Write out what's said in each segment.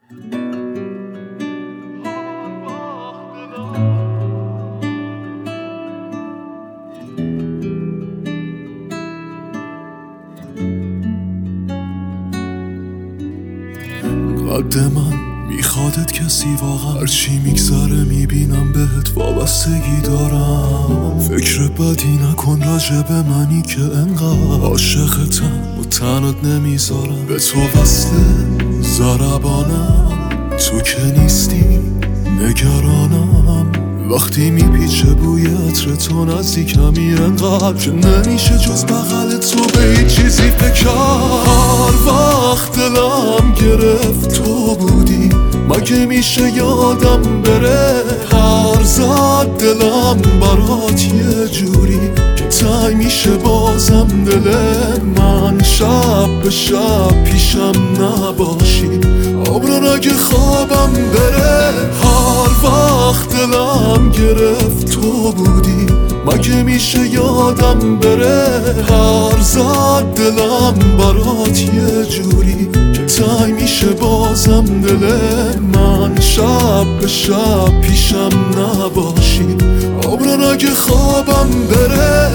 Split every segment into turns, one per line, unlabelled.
قد من میخوادت کسی واقعا، هرچی میگذره میبینم بهت وابستگی دارم. فکر بدی نکن راجع به منی که انقدر عاشقتم و تنت نمیذارم. به تو وصله ضربانم، تو که نیستی نگرانم. وقتی میپیچه بوی عطر تو نزدیکمی انقدر که نمیشه جز بغل تو به هیچ چیزی فکر. هر وقت دلم گرفت تو بودی، مگه میشه یادم بره؟ هر زد دلم برات یه جوری که تنگ میشه بازم دل من. شب به شب پیشم نباشی، عمران اگه خوابم بره. هر وقت دلم گرفت تو بودی، مگه میشه یادم بره؟ هر زد دلم برات یه جوری که تنگ میشه بازم دل من. شب به شب پیشم نباشی، عمران اگه خوابم بره.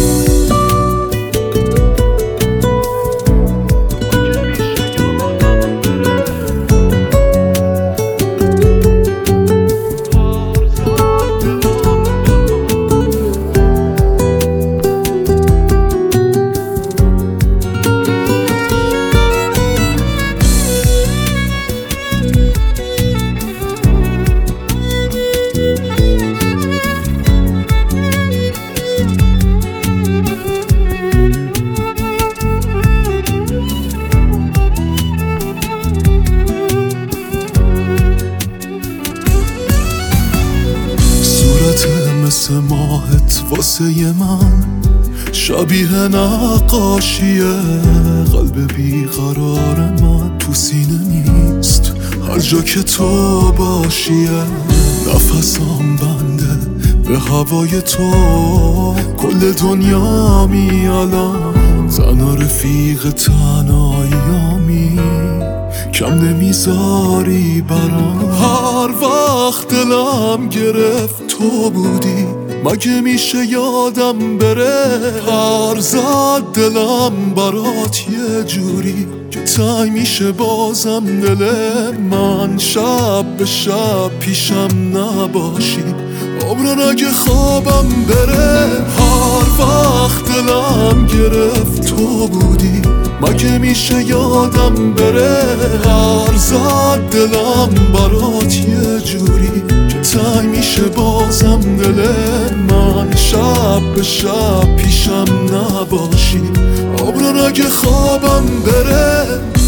مثل ماهت واسه من شبیه نقاشیه. قلب بیقرار من تو سینه نیست هر جا که تو باشیه. نفسم بنده به هوای تو، کل دنیا الان تنها رفیق تنهاییامی، کم نمیذاری برام. هر وقت دلم گرفت تو بودی، مگه میشه یادم بره؟ هر زد دلم برات یه جوری که تنگ میشه بازم دل من. شب به شب پیشم نباشی، عمران اگه خوابم بره. هر وقت دلم گرفت تو بودی، مگه میشه یادم بره؟ هر زد دلم برات یه جوری که تنگ میشه بازم دل من. شب به شب پیشم نباشی، عمران اگه خوابم بره.